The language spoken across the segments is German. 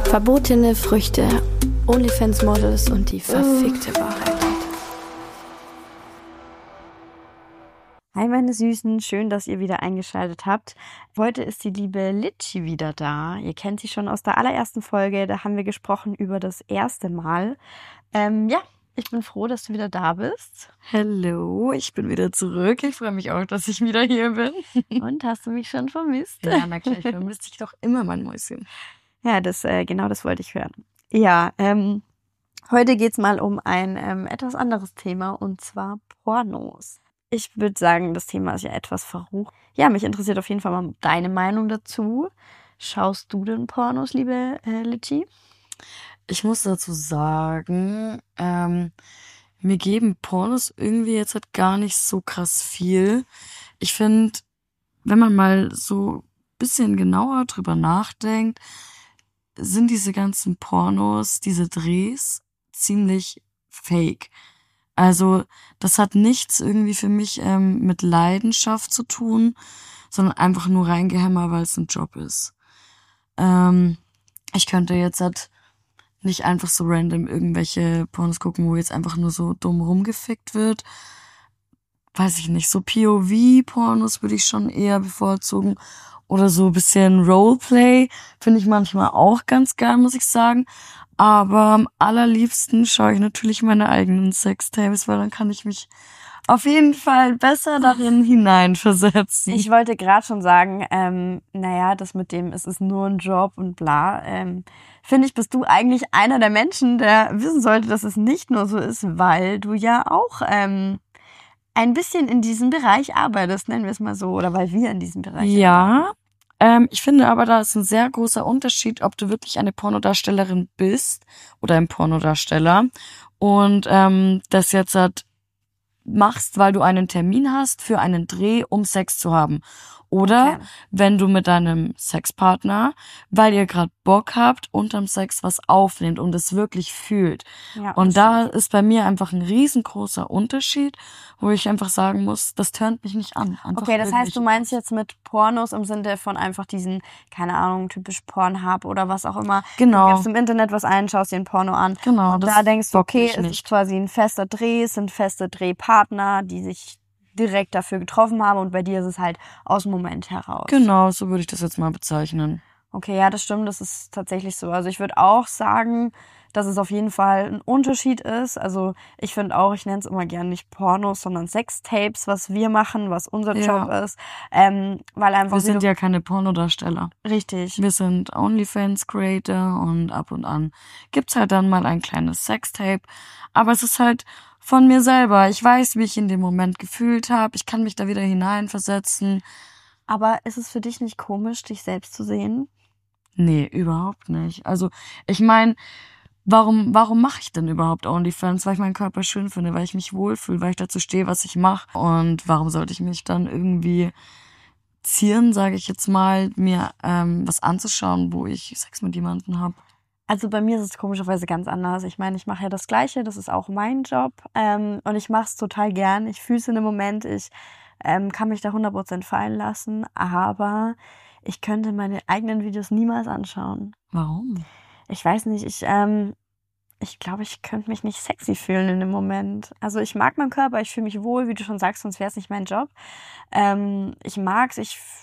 Verbotene Früchte, OnlyFans-Models und die verfickte Wahrheit. Hi meine Süßen, schön, dass ihr wieder eingeschaltet habt. Heute ist die liebe Litchi wieder da. Ihr kennt sie schon aus der allerersten Folge, da haben wir gesprochen über das erste Mal. Ich bin froh, dass du wieder da bist. Hallo, ich bin wieder zurück. Ich freue mich auch, dass ich wieder hier bin. Und hast du mich schon vermisst? Ja, na klar, ich vermisse dich doch immer, mein Mäuschen. Ja, das wollte ich hören. Ja, heute geht's mal um ein etwas anderes Thema, und zwar Pornos. Ich würde sagen, das Thema ist ja etwas verrucht. Ja, mich interessiert auf jeden Fall mal deine Meinung dazu. Schaust du denn Pornos, liebe Litchi? Ich muss dazu sagen, mir geben Pornos irgendwie jetzt halt gar nicht so krass viel. Ich finde, wenn man mal so ein bisschen genauer drüber nachdenkt, sind diese ganzen Pornos, diese Drehs ziemlich fake. Also das hat nichts irgendwie für mich mit Leidenschaft zu tun, sondern einfach nur reingehämmert, weil es ein Job ist. Ich könnte jetzt halt nicht einfach so random irgendwelche Pornos gucken, wo jetzt einfach nur so dumm rumgefickt wird. Weiß ich nicht, so POV-Pornos würde ich schon eher bevorzugen. Oder so ein bisschen Roleplay finde ich manchmal auch ganz geil, muss ich sagen. Aber am allerliebsten schaue ich natürlich meine eigenen Sextapes, weil dann kann ich mich auf jeden Fall besser darin hineinversetzen. Ich wollte gerade schon sagen, das mit dem, es ist nur ein Job und bla, finde ich, bist du eigentlich einer der Menschen, der wissen sollte, dass es nicht nur so ist, weil du ja auch ein bisschen in diesem Bereich arbeitest, nennen wir es mal so, oder weil wir in diesem Bereich arbeiten. Ich finde aber, da ist ein sehr großer Unterschied, ob du wirklich eine Pornodarstellerin bist oder ein Pornodarsteller und das jetzt halt machst, weil du einen Termin hast für einen Dreh, um Sex zu haben. Oder wenn du mit deinem Sexpartner, weil ihr gerade Bock habt, unterm Sex was aufnehmt und es wirklich fühlt. Ja, und da ist bei mir einfach ein riesengroßer Unterschied, wo ich einfach sagen muss, das turnt mich nicht an. Okay, das heißt, du meinst jetzt mit Pornos im Sinne von einfach diesen, keine Ahnung, typisch Pornhub oder was auch immer. Genau. Du gibst im Internet was ein, schaust dir ein Porno an. Genau. Und da denkst du, okay, es ist quasi ein fester Dreh, es sind feste Drehpartner, die sich direkt dafür getroffen haben, und bei dir ist es halt aus dem Moment heraus. Genau, so würde ich das jetzt mal bezeichnen. Okay, ja, das stimmt, das ist tatsächlich so. Also ich würde auch sagen, dass es auf jeden Fall ein Unterschied ist. Also ich finde auch, ich nenne es immer gern nicht Pornos, sondern Sextapes, was wir machen, was unser Job ist. Weil einfach wir sind ja keine Pornodarsteller. Richtig. Wir sind OnlyFans-Creator und ab und an gibt's halt dann mal ein kleines Sextape. Aber es ist halt von mir selber. Ich weiß, wie ich in dem Moment gefühlt habe. Ich kann mich da wieder hineinversetzen. Aber ist es für dich nicht komisch, dich selbst zu sehen? Nee, überhaupt nicht. Also ich meine, warum mache ich denn überhaupt OnlyFans? Weil ich meinen Körper schön finde, weil ich mich wohlfühle, weil ich dazu stehe, was ich mache. Und warum sollte ich mich dann irgendwie zieren, sage ich jetzt mal, mir was anzuschauen, wo ich Sex mit jemandem habe? Also bei mir ist es komischerweise ganz anders. Ich meine, ich mache ja das Gleiche, das ist auch mein Job, und ich mache es total gern. Ich fühle es in dem Moment, ich kann mich da 100% fallen lassen, aber ich könnte meine eigenen Videos niemals anschauen. Warum? Ich weiß nicht, ich glaube, ich könnte mich nicht sexy fühlen in dem Moment. Also ich mag meinen Körper, ich fühle mich wohl, wie du schon sagst, sonst wäre es nicht mein Job. Ich mag's,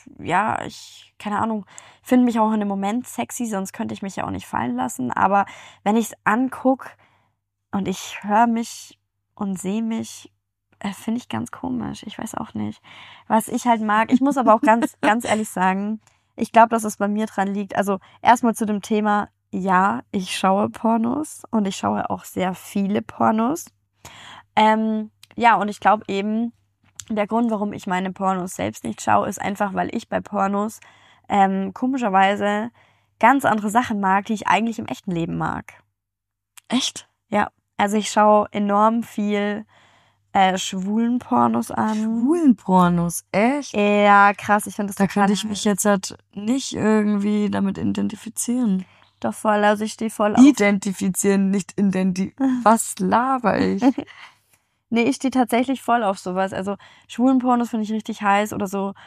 keine Ahnung, finde mich auch in dem Moment sexy, sonst könnte ich mich ja auch nicht fallen lassen. Aber wenn ich es angucke und ich höre mich und sehe mich, finde ich ganz komisch. Ich weiß auch nicht, was ich halt mag. Ich muss aber auch ganz, ganz ehrlich sagen, ich glaube, dass es bei mir dran liegt. Also erstmal zu dem Thema, ja, ich schaue Pornos und ich schaue auch sehr viele Pornos. Und ich glaube eben, der Grund, warum ich meine Pornos selbst nicht schaue, ist einfach, weil ich bei Pornos komischerweise ganz andere Sachen mag, die ich eigentlich im echten Leben mag. Echt? Ja, also ich schaue enorm viel schwulen Pornos an. Schwulen Pornos, echt? Ja, krass, ich finde das da könnte ich mich jetzt halt nicht irgendwie damit identifizieren. Doch voll, also ich stehe voll auf... Identifizieren, nicht Was laber ich? Nee, ich stehe tatsächlich voll auf sowas. Also schwulen Pornos finde ich richtig heiß oder so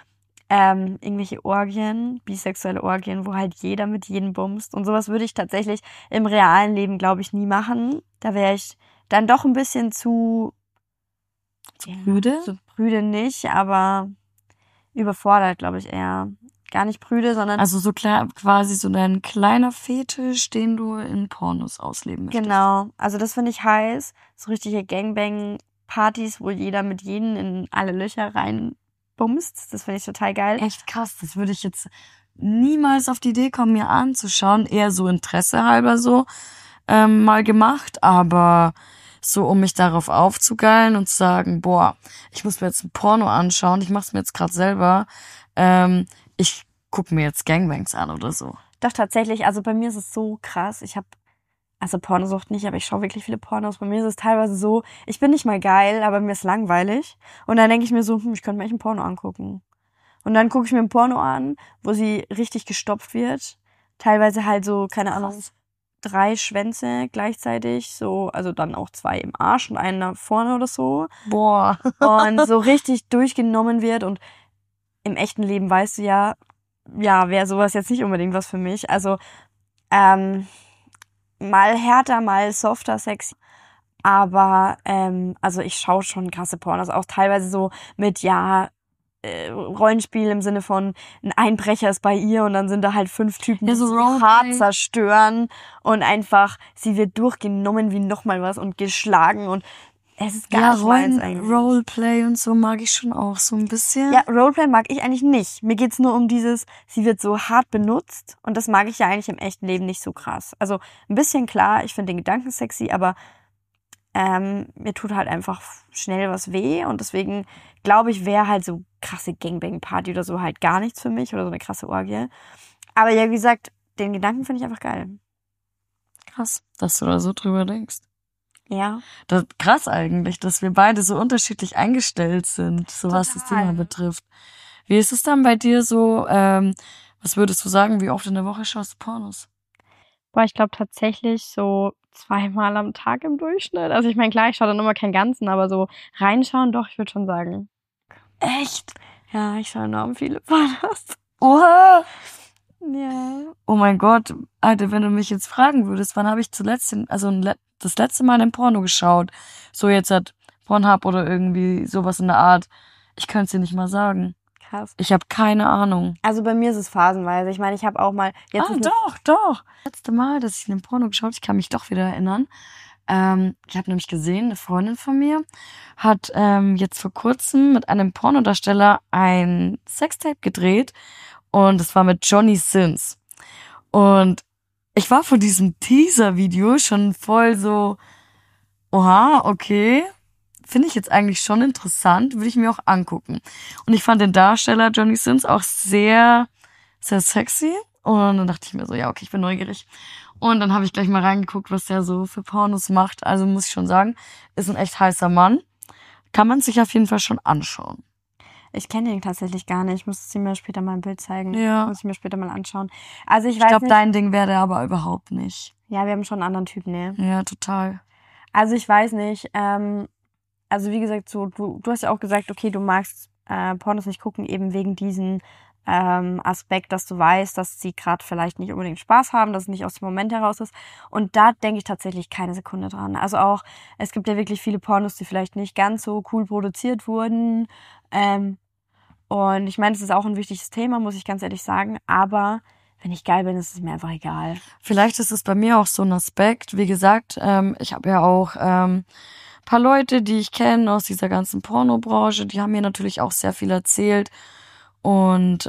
irgendwelche Orgien, bisexuelle Orgien, wo halt jeder mit jedem bumst. Und sowas würde ich tatsächlich im realen Leben, glaube ich, nie machen. Da wäre ich dann doch ein bisschen zu Prüde? So prüde nicht, aber überfordert, glaube ich, eher. Gar nicht prüde, sondern Also so klar, quasi so dein kleiner Fetisch, den du in Pornos ausleben möchtest. genau. Also das finde ich heiß. So richtige Gangbang-Partys, wo jeder mit jedem in alle Löcher reinbumst. Das finde ich total geil. Echt krass, das würde ich jetzt niemals auf die Idee kommen, mir anzuschauen. Eher so Interesse halber so mal gemacht, aber so, um mich darauf aufzugeilen und zu sagen, boah, ich muss mir jetzt ein Porno anschauen, ich mach's mir jetzt gerade selber, ich gucke mir jetzt Gangbangs an oder so. Doch tatsächlich, also bei mir ist es so krass. Also Pornosucht nicht, aber ich schaue wirklich viele Pornos. Bei mir ist es teilweise so, ich bin nicht mal geil, aber mir ist langweilig. Und dann denke ich mir so, ich könnte mir echt ein Porno angucken. Und dann gucke ich mir ein Porno an, wo sie richtig gestopft wird. Teilweise halt so, keine Ahnung, 3 Schwänze gleichzeitig, so, also dann auch 2 im Arsch und einen nach vorne oder so. Boah. Und so richtig durchgenommen wird. Und im echten Leben weißt du ja, wäre sowas jetzt nicht unbedingt was für mich. Also, mal härter, mal softer Sex. Aber, also ich schaue schon krasse Pornos, auch teilweise so mit, Rollenspiel im Sinne von ein Einbrecher ist bei ihr und dann sind da halt 5 Typen, Ja, die so sie Roleplay. hart zerstören und einfach, sie wird durchgenommen wie nochmal was und geschlagen und es ist gar nicht meins eigentlich. Roleplay und so mag ich schon auch so ein bisschen. Ja, Roleplay mag ich eigentlich nicht. Mir geht's nur um dieses, sie wird so hart benutzt und das mag ich ja eigentlich im echten Leben nicht so krass. Also ein bisschen klar, ich finde den Gedanken sexy, aber mir tut halt einfach schnell was weh und deswegen glaube ich, wäre halt so krasse Gangbang-Party oder so halt gar nichts für mich oder so eine krasse Orgie. Aber ja, wie gesagt, den Gedanken finde ich einfach geil. Krass, dass du da so drüber denkst. Ja. Das ist krass eigentlich, dass wir beide so unterschiedlich eingestellt sind, so was das Total. Thema betrifft. Wie ist es dann bei dir so, was würdest du sagen, wie oft in der Woche schaust du Pornos? Boah, ich glaube tatsächlich so 2-mal am Tag im Durchschnitt. Also ich meine, klar, ich schaue dann immer keinen ganzen, aber so reinschauen, doch, ich würde schon sagen. Echt? Ja, ich schaue enorm viele Pornos. Oha! Ja. Oh mein Gott, Alter, wenn du mich jetzt fragen würdest, wann habe ich das letzte Mal ein Porno geschaut? So jetzt hat Pornhub oder irgendwie sowas in der Art. Ich könnte es dir nicht mal sagen. Krass. Ich habe keine Ahnung. Also bei mir ist es phasenweise. Ich meine, ich habe auch mal jetzt ist Doch. Letzte Mal, dass ich einen Porno geschaut, ich kann mich doch wieder erinnern. Ich habe nämlich gesehen, eine Freundin von mir hat jetzt vor kurzem mit einem Pornodarsteller ein Sextape gedreht und es war mit Johnny Sins. Und ich war von diesem Teaser-Video schon voll so, oha, okay, finde ich jetzt eigentlich schon interessant, würde ich mir auch angucken. Und ich fand den Darsteller Johnny Sins auch sehr, sehr sexy. Und dann dachte ich mir so, ja, okay, ich bin neugierig. Und dann habe ich gleich mal reingeguckt, was der so für Pornos macht. Also muss ich schon sagen, ist ein echt heißer Mann. Kann man sich auf jeden Fall schon anschauen. Ich kenne den tatsächlich gar nicht. Ich muss mir später mal ein Bild zeigen. Ja. Muss ich mir später mal anschauen. Also ich Ich weiß glaube, nicht. dein Ding wäre der aber überhaupt nicht. Ja, wir haben schon einen anderen Typen, ne? Ja, total. Also ich weiß nicht. Also wie gesagt, so du hast ja auch gesagt, okay, du magst Pornos nicht gucken, eben wegen diesen Aspekt, dass du weißt, dass sie gerade vielleicht nicht unbedingt Spaß haben, dass es nicht aus dem Moment heraus ist. Und da denke ich tatsächlich keine Sekunde dran. Also auch, es gibt ja wirklich viele Pornos, die vielleicht nicht ganz so cool produziert wurden. Und ich meine, das ist auch ein wichtiges Thema, muss ich ganz ehrlich sagen. Aber wenn ich geil bin, ist es mir einfach egal. Vielleicht ist es bei mir auch so ein Aspekt. Wie gesagt, ich habe ja auch paar Leute, die ich kenne aus dieser ganzen Pornobranche, die haben mir natürlich auch sehr viel erzählt. Und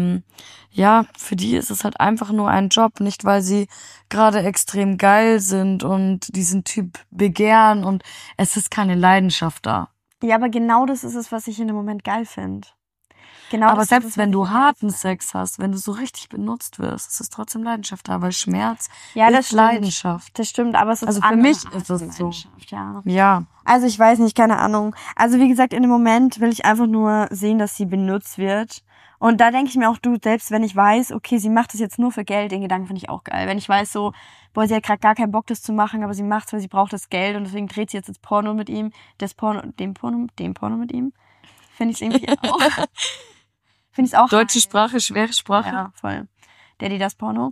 für die ist es halt einfach nur ein Job, nicht weil sie gerade extrem geil sind und diesen Typ begehren und es ist keine Leidenschaft da. Ja, aber genau das ist es, was ich in dem Moment geil finde. Genau. Aber das ist selbst es, wenn was du ich harten Sex hast, wenn du so richtig benutzt wirst, ist es trotzdem Leidenschaft da, weil Schmerz Ja, das ist stimmt. Leidenschaft. Das stimmt, aber es ist Also für andere mich Art ist von es so. Leidenschaft, ja. Ja. Also ich weiß nicht, keine Ahnung. Also wie gesagt, in dem Moment will ich einfach nur sehen, dass sie benutzt wird. Und da denke ich mir auch, du, selbst wenn ich weiß, okay, sie macht das jetzt nur für Geld, den Gedanken finde ich auch geil. Wenn ich weiß so, boah, sie hat gerade gar keinen Bock, das zu machen, aber sie macht's, weil sie braucht das Geld und deswegen dreht sie jetzt das Porno mit ihm, dem Porno mit ihm, finde ich irgendwie auch. Finde ich auch Deutsche heiß. Sprache, schwere Sprache. Ja, voll. Daddy das Porno.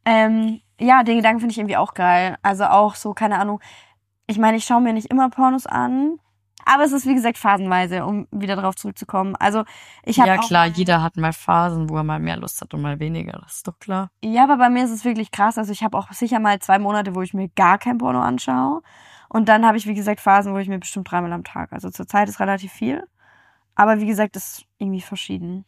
Ja, den Gedanken finde ich irgendwie auch geil. Also auch so, keine Ahnung. Ich meine, ich schaue mir nicht immer Pornos an. Aber es ist, wie gesagt, phasenweise, um wieder drauf zurückzukommen. Also ich habe Ja, auch klar, mal, jeder hat mal Phasen, wo er mal mehr Lust hat und mal weniger. Das ist doch klar. ja, aber bei mir ist es wirklich krass. Also ich habe auch sicher mal 2 Monate, wo ich mir gar kein Porno anschaue. Und dann habe ich, wie gesagt, Phasen, wo ich mir bestimmt 3-mal am Tag. Also zur Zeit ist relativ viel. Aber wie gesagt, ist irgendwie verschieden.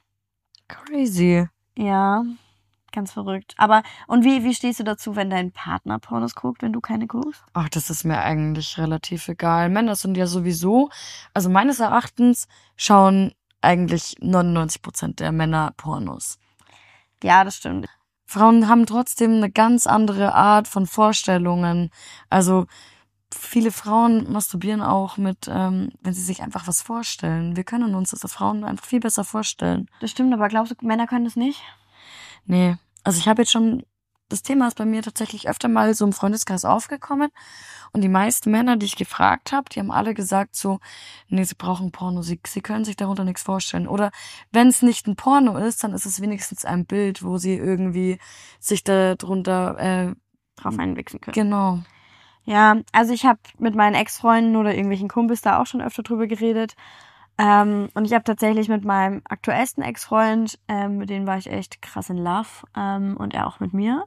Crazy. Ja, ganz verrückt. Aber, und wie stehst du dazu, wenn dein Partner Pornos guckt, wenn du keine guckst? Ach, das ist mir eigentlich relativ egal. Männer sind ja sowieso, also meines Erachtens schauen eigentlich 99% der Männer Pornos. Ja, das stimmt. Frauen haben trotzdem eine ganz andere Art von Vorstellungen. Also viele Frauen masturbieren auch mit, wenn sie sich einfach was vorstellen. Wir können uns das als Frauen einfach viel besser vorstellen. Das stimmt, aber glaubst du, Männer können das nicht? Nee, also ich habe jetzt schon, das Thema ist bei mir tatsächlich öfter mal so im Freundeskreis aufgekommen und die meisten Männer, die ich gefragt habe, die haben alle gesagt so, nee, sie brauchen Porno, sie können sich darunter nichts vorstellen. Oder wenn es nicht ein Porno ist, dann ist es wenigstens ein Bild, wo sie irgendwie sich darunter, Drauf einwichsen können. genau. Ja, also ich habe mit meinen Ex-Freunden oder irgendwelchen Kumpels da auch schon öfter drüber geredet. Und ich habe tatsächlich mit meinem aktuellsten Ex-Freund, mit dem war ich echt krass in Love, und er auch mit mir.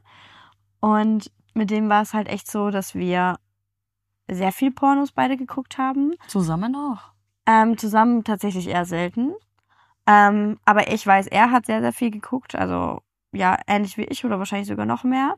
Und mit dem war es halt echt so, dass wir sehr viel Pornos beide geguckt haben. Zusammen auch. Zusammen tatsächlich eher selten. Aber ich weiß, er hat sehr, sehr viel geguckt. Also ja, ähnlich wie ich oder wahrscheinlich sogar noch mehr.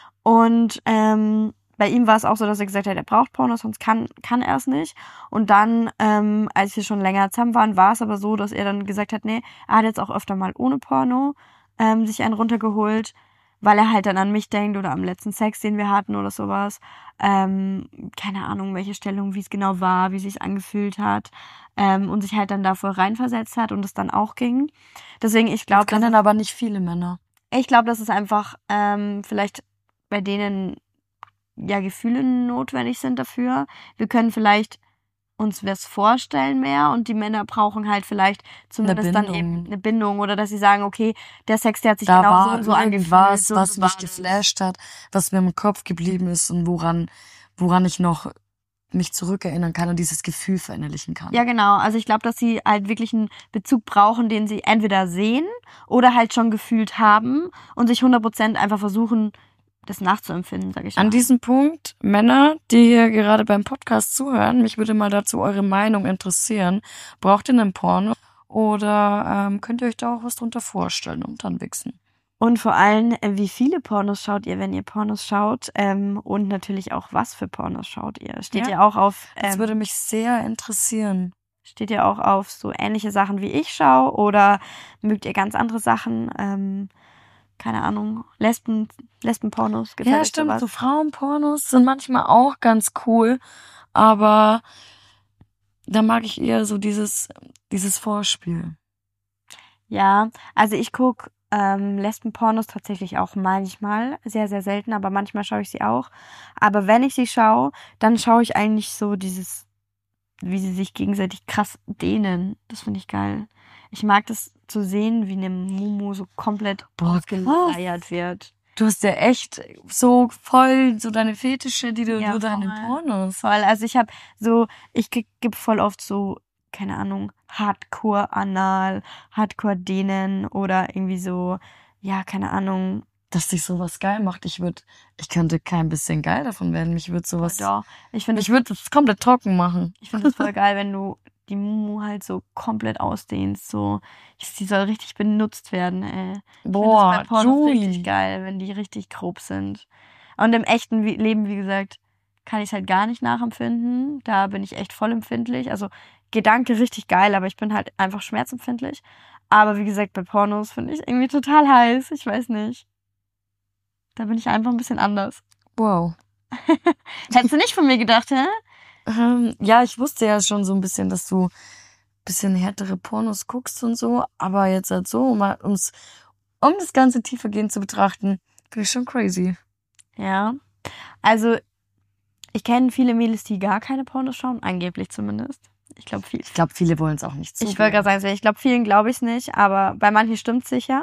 Und bei ihm war es auch so, dass er gesagt hat, er braucht Pornos, sonst kann er es nicht. Und dann, als wir schon länger zusammen waren, war es aber so, dass er dann gesagt hat, nee, er hat jetzt auch öfter mal ohne Porno sich einen runtergeholt, weil er halt dann an mich denkt oder am letzten Sex, den wir hatten oder sowas. Keine Ahnung, welche Stellung, wie es genau war, wie es sich angefühlt hat. Und sich halt dann davor reinversetzt hat und es dann auch ging. Deswegen, ich glaube, Das können aber nicht viele Männer. ich glaube, dass es einfach vielleicht bei denen ja Gefühle notwendig sind dafür. Wir können vielleicht uns was vorstellen mehr und die Männer brauchen halt vielleicht zumindest dann eben eine Bindung oder dass sie sagen, okay, der Sex, der hat sich Da genau so war und so angefühlt. irgendwas, so was war mich das. geflasht hat, was mir im Kopf geblieben ist und woran ich noch mich zurückerinnern kann und dieses Gefühl verinnerlichen kann. Ja, genau. Also ich glaube, dass sie halt wirklich einen Bezug brauchen, den sie entweder sehen oder halt schon gefühlt haben und sich 100% einfach versuchen, das nachzuempfinden, sage ich mal. An diesem Punkt, Männer, die hier gerade beim Podcast zuhören, mich würde mal dazu eure Meinung interessieren. Braucht ihr einen Porno oder könnt ihr euch da auch was drunter vorstellen und dann wichsen? Und vor allem, wie viele Pornos schaut ihr, wenn ihr Pornos schaut? Und natürlich auch, was für Pornos schaut ihr? Steht Ja, ihr auch auf, Das würde mich sehr interessieren. steht ihr auch auf so ähnliche Sachen wie ich schaue oder mögt ihr ganz andere Sachen? Keine Ahnung, Lesbenpornos, gefällt Ja, euch stimmt, sowas? so Frauenpornos sind manchmal auch ganz cool, aber da mag ich eher so dieses Vorspiel. Ja, also ich gucke Lesbenpornos tatsächlich auch manchmal, sehr, sehr selten, aber manchmal schaue ich sie auch. Aber wenn ich sie schaue, dann schaue ich eigentlich so dieses, wie sie sich gegenseitig krass dehnen. Das finde ich geil. Ich mag das zu sehen, wie eine Mumu so komplett ausgeleiert wird. Du hast ja echt so voll so deine Fetische, die du Ja, nur deine voll. Pornos. Voll, also ich gebe voll oft so, keine Ahnung, Hardcore-Anal, Hardcore-Dehnen oder irgendwie so, ja, keine Ahnung. Dass dich sowas geil macht. Ich könnte kein bisschen geil davon werden. Mich würde sowas, Doch, ich finde mich würde das komplett trocken machen. es voll geil, wenn du die Mumu halt so komplett ausdehnst, so, die soll richtig benutzt werden, ey. Ich finde das Boah, bei Pornos richtig Julie. geil, wenn die richtig grob sind. Und im echten Leben, wie gesagt, kann ich es halt gar nicht nachempfinden. Da bin ich echt voll empfindlich. Also Gedanke richtig geil, aber ich bin halt einfach schmerzempfindlich. Aber wie gesagt, bei Pornos finde ich irgendwie total heiß. Ich weiß nicht. Da bin ich einfach ein bisschen anders. Wow. Hättest du nicht von mir gedacht, hä? Ja, ich wusste ja schon so ein bisschen, dass du ein bisschen härtere Pornos guckst und so, aber jetzt halt so, um das Ganze tiefergehend zu betrachten, finde ich schon crazy. Ja. Also, ich kenne viele Mädels, die gar keine Pornos schauen, angeblich zumindest. Ich glaube, Ich glaube, viele wollen es auch nicht zugeben. Ich wollte gerade sagen, ich glaube, vielen glaube ich es nicht, aber bei manchen stimmt es sicher.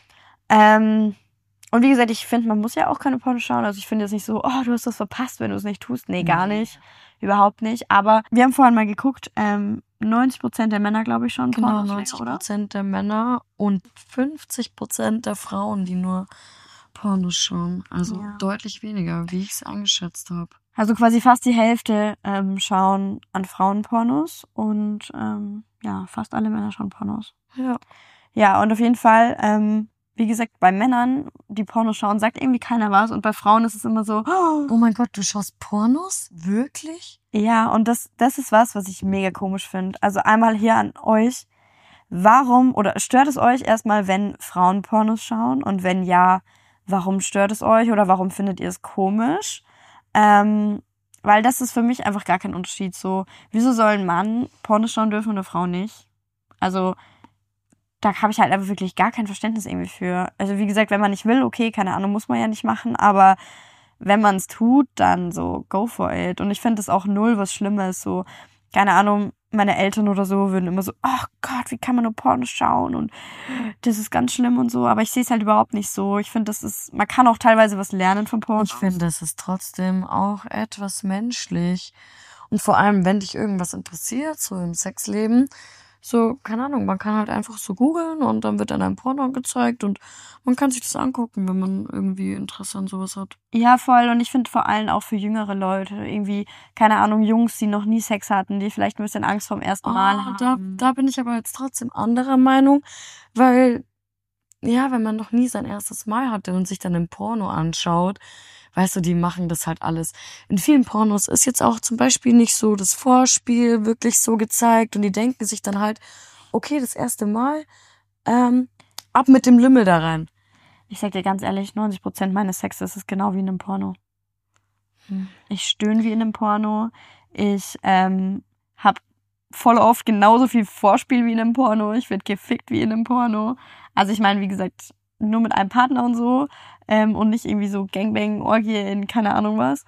Und wie gesagt, ich finde, man muss ja auch keine Pornos schauen. Also ich finde jetzt nicht so, oh, du hast das verpasst, wenn du es nicht tust. Nee, gar nicht. Überhaupt nicht. Aber wir haben vorhin mal geguckt, 90% der Männer, glaube ich, schon Genau, Pornos, oder? 90% der Männer und 50% der Frauen, die nur Pornos schauen. Also Ja. deutlich weniger, wie ich es eingeschätzt habe. Also quasi fast die Hälfte schauen an Frauenpornos und fast alle Männer schauen Pornos. Ja. Ja, und auf jeden Fall, wie gesagt, bei Männern, die Pornos schauen, sagt irgendwie keiner was. Und bei Frauen ist es immer so, Oh mein Gott, du schaust Pornos? Wirklich? ja, und das ist was ich mega komisch finde. Also einmal hier an euch, warum, oder stört es euch erstmal, wenn Frauen Pornos schauen? Und wenn ja, warum stört es euch oder warum findet ihr es komisch? Weil das ist für mich einfach gar kein Unterschied. So, wieso soll ein Mann Pornos schauen dürfen und eine Frau nicht? Also, da habe ich halt einfach wirklich gar kein Verständnis irgendwie für. Also wie gesagt, wenn man nicht will, okay, keine Ahnung, muss man ja nicht machen, aber wenn man es tut, dann so go for it. Und ich finde das auch null was Schlimmes, so, keine Ahnung, meine Eltern oder so würden immer so, oh Gott, wie kann man nur Pornos schauen und das ist ganz schlimm und so, aber ich sehe es halt überhaupt nicht so. Ich finde, man kann auch teilweise was lernen von Pornos. Ich finde, es ist trotzdem auch etwas menschlich. Und vor allem, wenn dich irgendwas interessiert, so im Sexleben, so, keine Ahnung, man kann halt einfach so googeln und dann wird dann ein Porno gezeigt und man kann sich das angucken, wenn man irgendwie Interesse an sowas hat. Ja, voll. Und ich finde vor allem auch für jüngere Leute irgendwie, keine Ahnung, Jungs, die noch nie Sex hatten, die vielleicht ein bisschen Angst vorm ersten Mal haben. Da bin ich aber jetzt trotzdem anderer Meinung, weil, ja, wenn man noch nie sein erstes Mal hatte und sich dann ein Porno anschaut, weißt du, die machen das halt alles. In vielen Pornos ist jetzt auch zum Beispiel nicht so das Vorspiel wirklich so gezeigt und die denken sich dann halt, okay, das erste Mal, ab mit dem Lümmel da rein. Ich sag dir ganz ehrlich, 90% meines Sexes ist genau wie in einem Porno. Ich stöhne wie in einem Porno. Ich hab voll oft genauso viel Vorspiel wie in einem Porno. Ich werd gefickt wie in einem Porno. Also ich meine, wie gesagt, nur mit einem Partner und so und nicht irgendwie so Gangbang, Orgie in keine Ahnung was.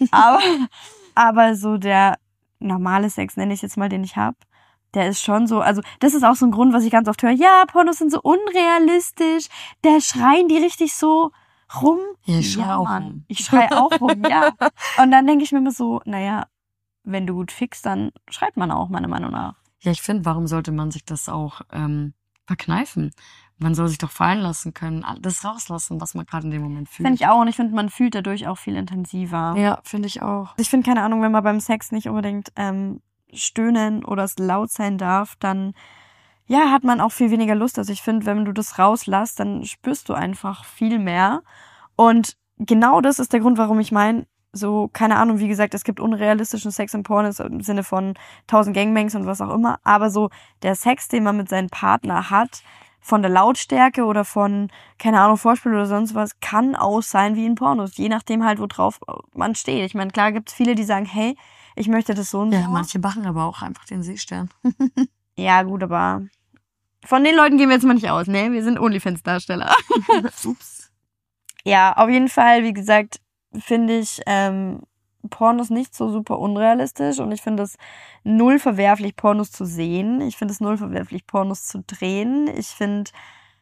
aber so der normale Sex, nenne ich jetzt mal, den ich hab, der ist schon so, also das ist auch so ein Grund, was ich ganz oft höre, ja, Pornos sind so unrealistisch, da schreien die richtig so rum. Ja, ich schrei auch Mann, rum. ich schrei auch rum, ja. Und dann denke ich mir immer so, naja, wenn du gut fickst, dann schreit man auch, meiner Meinung nach. Ja, ich finde, warum sollte man sich das auch verkneifen? Man soll sich doch fallen lassen können, das rauslassen, was man gerade in dem Moment fühlt. Finde ich auch, und ich finde, man fühlt dadurch auch viel intensiver. Ja, finde ich auch. Ich finde, keine Ahnung, wenn man beim Sex nicht unbedingt stöhnen oder es laut sein darf, dann ja, hat man auch viel weniger Lust. Also ich finde, wenn du das rauslässt, dann spürst du einfach viel mehr. Und genau das ist der Grund, warum ich meine, so, keine Ahnung, wie gesagt, es gibt unrealistischen Sex im Pornos im Sinne von 1000 Gangbangs und was auch immer, aber so der Sex, den man mit seinem Partner hat, von der Lautstärke oder von, keine Ahnung, Vorspiel oder sonst was, kann auch sein wie in Pornos, je nachdem halt, worauf man steht. Ich meine, klar gibt's viele, die sagen, hey, ich möchte das so und so. Ja, manche machen aber auch einfach den Seestern. Ja, gut, aber von den Leuten gehen wir jetzt mal nicht aus, ne? Wir sind OnlyFans-Darsteller. Ups. Ja, auf jeden Fall, wie gesagt, finde ich Pornos nicht so super unrealistisch und ich finde es null verwerflich, Pornos zu sehen. Ich finde es null verwerflich, Pornos zu drehen. Ich finde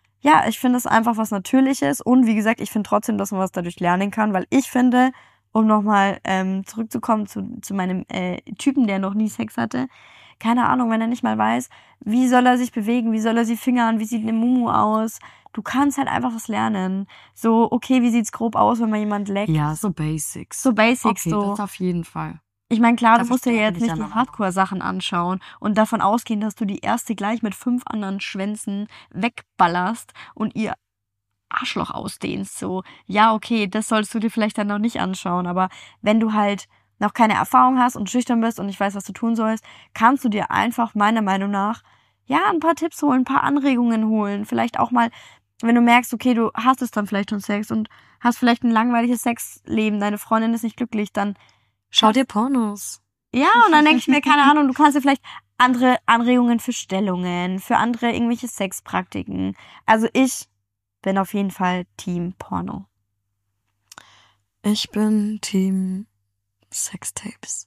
es einfach was Natürliches und wie gesagt, ich finde trotzdem, dass man was dadurch lernen kann, weil ich finde, um nochmal zurückzukommen zu meinem Typen, der noch nie Sex hatte, keine Ahnung, wenn er nicht mal weiß, wie soll er sich bewegen, wie soll er sie fingern, wie sieht eine Mumu aus. Du kannst halt einfach was lernen. So, okay, wie sieht's grob aus, wenn man jemand leckt? Ja, so Basics. So Basics, okay, so. das auf jeden Fall. Ich meine, klar, Da du musst dir verstehe jetzt ich nicht dich die aber. Hardcore-Sachen anschauen und davon ausgehen, dass du die erste gleich mit 5 anderen Schwänzen wegballerst und ihr Arschloch ausdehnst. So, ja, okay, das solltest du dir vielleicht dann noch nicht anschauen, aber wenn du halt noch keine Erfahrung hast und schüchtern bist und nicht weißt, was du tun sollst, kannst du dir einfach meiner Meinung nach ja ein paar Tipps holen, ein paar Anregungen holen. Vielleicht auch mal, wenn du merkst, okay, du hast es dann vielleicht schon Sex und hast vielleicht ein langweiliges Sexleben, deine Freundin ist nicht glücklich, dann Schau dir Pornos. ja, und dann denke ich mir, keine Ahnung, du kannst dir vielleicht andere Anregungen für Stellungen, für andere irgendwelche Sexpraktiken. Also ich bin auf jeden Fall Team Porno. Ich bin Team Sextapes.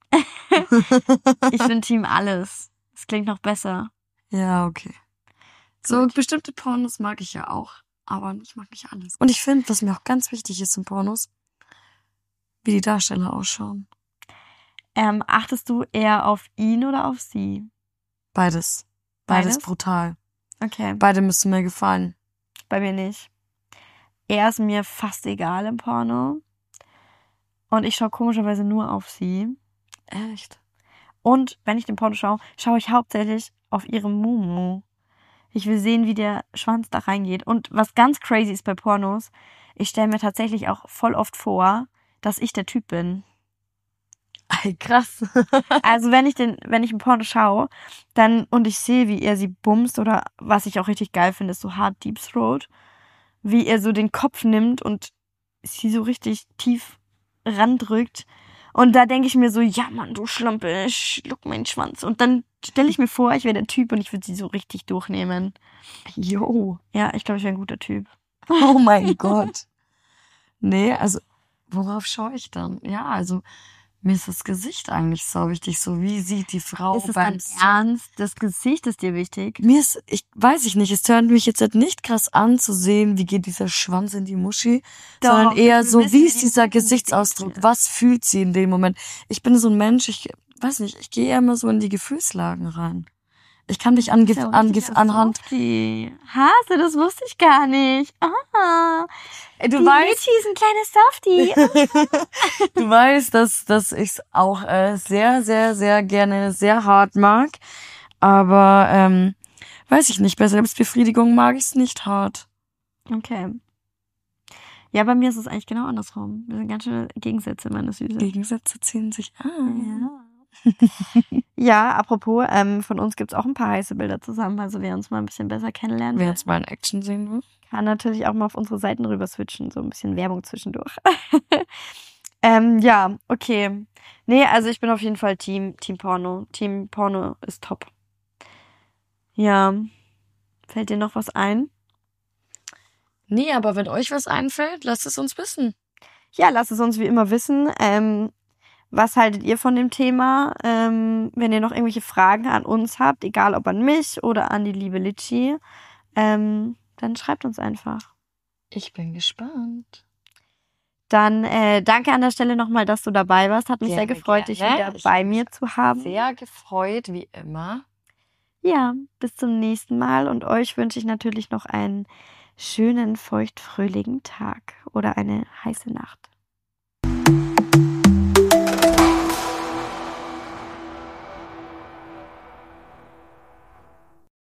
Ich bin Team alles. Das klingt noch besser. Ja, okay. So Gut. bestimmte Pornos mag ich ja auch, aber ich mag nicht alles. Und ich finde, was mir auch ganz wichtig ist in Pornos, wie die Darsteller ausschauen. Achtest du eher auf ihn oder auf sie? Beides. Beides brutal. Okay, Beide müssen mir gefallen. bei mir nicht. Er ist mir fast egal im Porno. Und ich schaue komischerweise nur auf sie. Echt? Und wenn ich den Porno schaue, schaue ich hauptsächlich auf ihre Mumu. Ich will sehen, wie der Schwanz da reingeht. Und was ganz crazy ist bei Pornos, ich stelle mir tatsächlich auch voll oft vor, dass ich der Typ bin. Ey, krass. Also wenn ich ein Porno schaue, dann und ich sehe, wie er sie bumst oder was ich auch richtig geil finde, ist so hart Deep Throat, wie er so den Kopf nimmt und sie so richtig tief randrückt. Und da denke ich mir so, ja Mann, du Schlampe, schluck meinen Schwanz. Und dann stelle ich mir vor, ich wäre der Typ und ich würde sie so richtig durchnehmen. Jo. Ja, ich glaube, ich wäre ein guter Typ. Oh mein Gott. Nee, also, worauf schaue ich dann? Ja, also, mir ist das Gesicht eigentlich so wichtig. So, wie sieht die Frau Ist es dann ernst? Das Gesicht ist dir wichtig? Weiß ich nicht, es tönt mich jetzt halt nicht krass an zu sehen, wie geht dieser Schwanz in die Muschi, Doch, sondern eher ich will so, wissen, wie wie ist die dieser Muschi Gesichtsausdruck? sieht. Was fühlt sie in dem Moment? Ich bin so ein Mensch, ich weiß nicht, ich gehe eher immer so in die Gefühlslagen rein. Ich kann dich anhand, Softie. Hase, das wusste ich gar nicht. Ah, du die weißt, Litchi ist ein kleines Softie. du weißt, dass ich es auch sehr, sehr, sehr gerne sehr hart mag, aber weiß ich nicht, bei Selbstbefriedigung mag ich es nicht hart. Okay. Ja, bei mir ist es eigentlich genau andersrum. Wir sind ganz schöne Gegensätze, meine Süße. Gegensätze ziehen sich an. Ja. Ja, apropos, von uns gibt's auch ein paar heiße Bilder zusammen, also wer uns mal ein bisschen besser kennenlernen Wer will, jetzt mal in Action sehen will. kann natürlich auch mal auf unsere Seiten rüber switchen, so ein bisschen Werbung zwischendurch. Ja, okay. Nee, also ich bin auf jeden Fall Team Porno. Team Porno ist top. Ja. Fällt dir noch was ein? Nee, aber wenn euch was einfällt, lasst es uns wissen. Ja, lasst es uns wie immer wissen. Was haltet ihr von dem Thema? Wenn ihr noch irgendwelche Fragen an uns habt, egal ob an mich oder an die liebe Litchi, dann schreibt uns einfach. Ich bin gespannt. Dann danke an der Stelle nochmal, dass du dabei warst. Hat mich Gerne, sehr gefreut, dich gerne. wieder bei mir zu haben. Sehr gefreut, wie immer. Ja, bis zum nächsten Mal. Und euch wünsche ich natürlich noch einen schönen, feuchtfröhligen Tag oder eine heiße Nacht.